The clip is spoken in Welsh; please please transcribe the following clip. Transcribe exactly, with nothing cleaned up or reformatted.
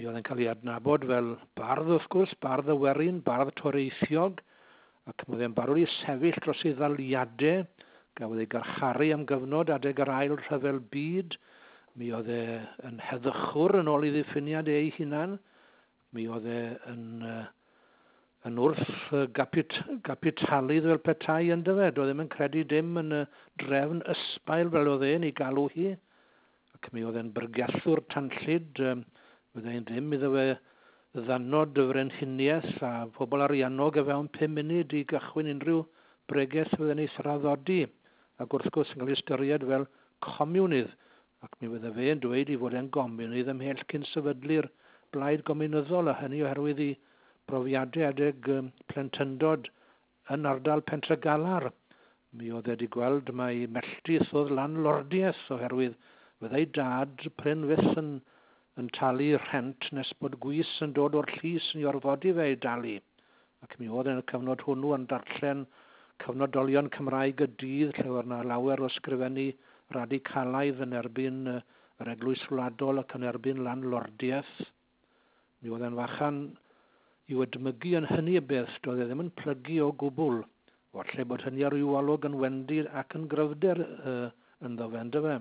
Mi oedd yn cael ei adnabod fel bardd wrth gwrs, bardd y werin, bardd toreithiog, ac mi oedd e'n barod i sefyll dros ei ddaliadau, gafodd ei garcharu am gyfnod adeg yr ail rhyfel byd. Mi oedd e yn heddychwr yn ôl i ddiffiniad ei hunan. Mi oedd e yn, uh, yn wrth uh, gapit, gapitalydd fel petai yn dyfe. Doedd ddim yn credu dim yn y drefn ysbail fel oedd e'n ei galw hi. Ac mi oedd e'n byrgiathwr tanllyd. Um, Bydde e'n ddim iddo fe ddanod y frenhiniaeth a pobl ariannog y fewn pum munud i gychwyn unrhyw bregaeth fydde'n ei thraddodi. Ac wrth gwrs yn cael ei ystyried fel comiwnydd. Ac mi fydde fe'n dweud i fod e'n gomiwnydd ymhell cyn sefydlu'r blaid gomiwnyddol, a hynny oherwydd ei brofiadau adeg um, plentyndod yn ardal Pentre Galar. Mi oedd wedi gweld mai melltith oedd landlordiaeth oherwydd fyddai dad Pryn Fyth yn, yn talu rhent nes bod gwys yn dod o'r llys yn ei orfodi fe i dalu. Ac mi oedd yn y cyfnod hwnnw yn darllen cyfnodolion Cymraeg y dydd lle oedd yna lawer o sgrifennu radicalaidd yn erbyn uh, yr eglwys wladol ac yn erbyn landlordiaeth. Mi oedd e'n fachan i'w edmygu yn hynny y beth, doedd e ddim yn plygu o gwbl. Falle bod hynny ar ryw olwg yn wendid ac yn gryfder uh, ynddo fe, ynddo fe.